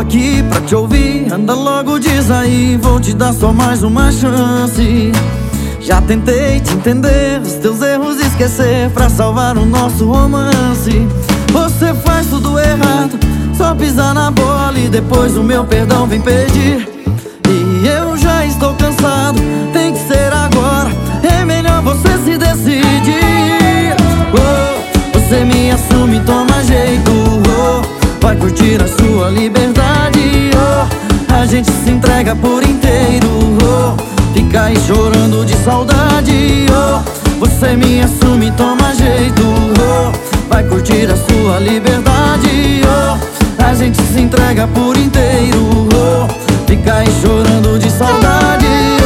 aqui pra te ouvir, anda logo, diz aí, vou te dar só mais uma chance. Já tentei te entender, os teus erros esquecer, pra salvar o nosso romance. Você faz tudo errado, só pisar na bola e depois o meu perdão vem pedir. E eu já estou cansado, tem que ser agora, é melhor você se decidir. Oh, você me assume, toma jeito, oh, vai curtir a sua liberdade, oh, a gente se entrega por inteiro, oh, fica aí chorando de saudade, oh, você me assume, toma jeito, oh, vai curtir a sua liberdade, oh, a gente se entrega por inteiro, oh, fica aí chorando de saudade,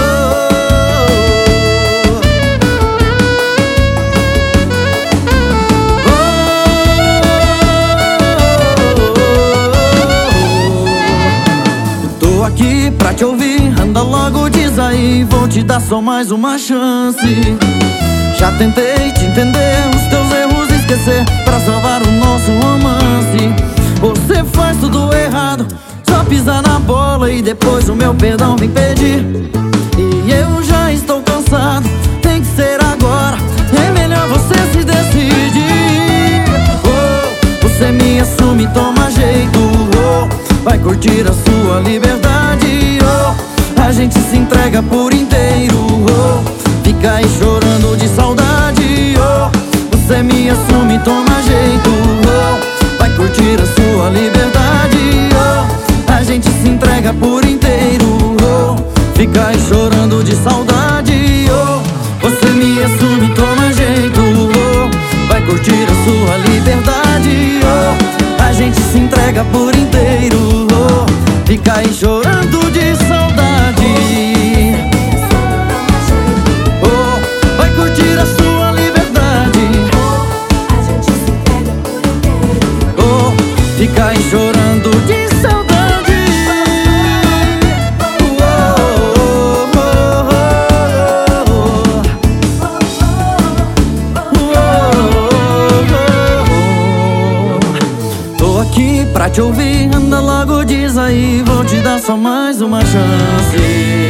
aqui pra te ouvir, anda logo, diz aí, vou te dar só mais uma chance. Já tentei te entender, os teus erros esquecer, pra salvar o nosso romance. Você faz tudo errado, só pisar na bola e depois o meu perdão vem pedir. E eu já estou cansado, tem que ser agora, é melhor você se decidir. Oh, você me assume, toma jeito, oh, vai curtir a sua liberdade, oh, a gente se entrega por inteiro, oh, fica aí chorando de saudade, oh, você me assume, toma jeito, oh, vai curtir a sua liberdade, oh, a gente se entrega por inteiro, oh, fica aí chorando de saudade, oh, você me assume, toma jeito, oh, vai curtir a sua liberdade, oh, a gente se entrega por inteiro, oh, fica aí chorando de saudade, oh, vai curtir a sua liberdade, a gente se entrega por inteiro, oh, fica aí chorando de saudade, pra te ouvir, anda logo, diz aí, vou te dar só mais uma chance.